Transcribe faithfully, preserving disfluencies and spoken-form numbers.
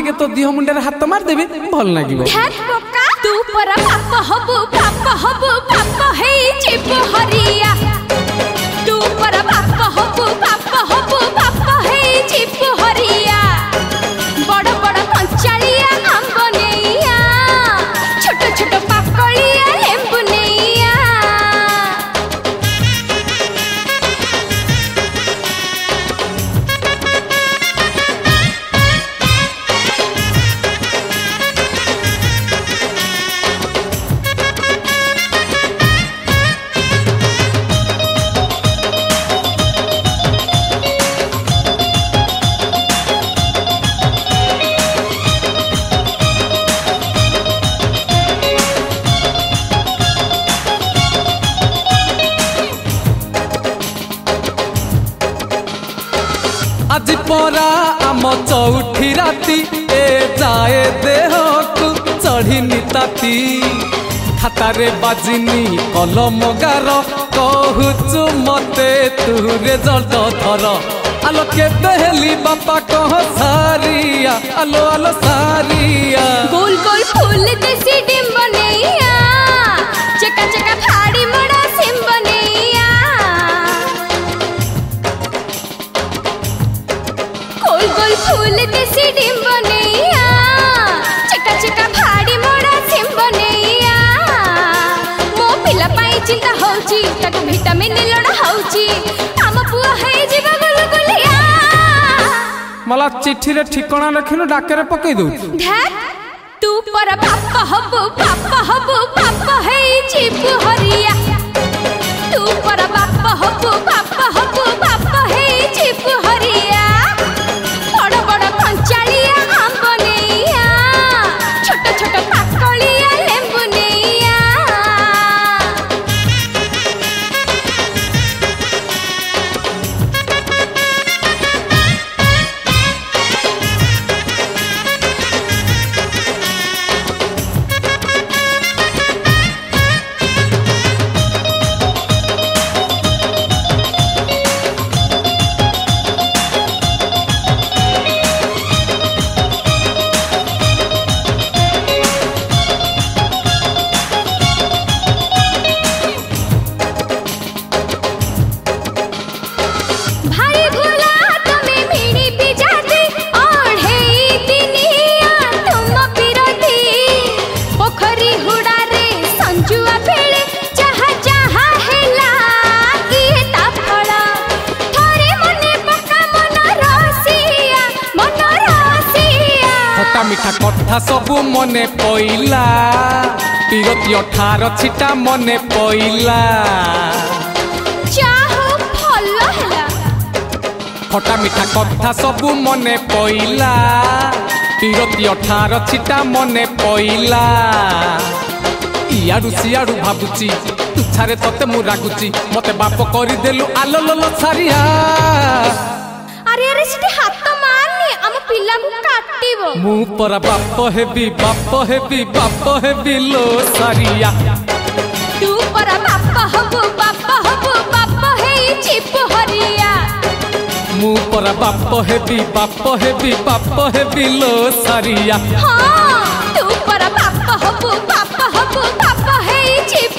टिके तो दिह मुंडे हाथ मारदेवी भल लागिबो। तू पर पाप हबु पाप हबु पाप हे जीव हरिया। तू पर पाप हबु पाप हबु पाप हे जीव हरिया। बड़ बड़ कंचालिया आंब नैया छोट छोट पाकलिया लेंबु नैया। आज परा आम चौठी राती ए जाए देह को चढ़ी निताती। खातारे बाजिनी कलम गार कहूचु मते तुरे जर्द धर। आलो के बेहली बापा कह सारिया आलो आलो सारिया। गोल गोल फूल देसी डिंब नैया चका चका फाड़ी मड़ा सिंब नैया। गोल गोल फूल देसी डिंब नैया चका चका फाड़ी मड़ा सिंब नैया। मो पिला पाई चिंता होची ताको विटामिन लड़ा होची। आम पुआ है जीवा गुलगुलिया। मला चिट्ठी रे ठिकाना लिखिनु डाकरे पकई दउ। धैत तू पर पाप हबु पाप हबु पाप हे जीव हरिया। तू पर पाप हबु पाप हबु पाप हे जीव हरिया। बड़ बड़ कंचालिया आंब नैया छोट छोट पाकलिया लेंबु नैया। भारी भोला तमे मिणी बिजाती ओढ़े दिनिया तुम बिरती। पोखरी हुड़ा रे संजुआ बेले जहा जहा हेला किए ता फल। थरे मने पका मन रसिया मन रसिया। खटा मिठा कथा सबु मने पइला। पिरती अठार छिटा मने पइला। चाहो फल हेला। खटा मिठा कथा सबु मने पइला। पिरती अठार छिटा मने पइला। इयाडू सियाडू भाबुची तुछारे तते मु रागुची। मते बाप करी देलु आलो लोलो छारिया। अरे अरे सिटी हाथ मारनी आम पिला को काटिबो। मु पर बाप हेबी बाप हेबी बाप हेबी लो सारिया। तू पर बाप हबु बाप हबु बाप हे जीव हरिया। मु पर बाप हेबी बाप हेबी बाप हेबी लो सारिया। हाँ तू पर बाप हबु बाप हबु बाप हे जीव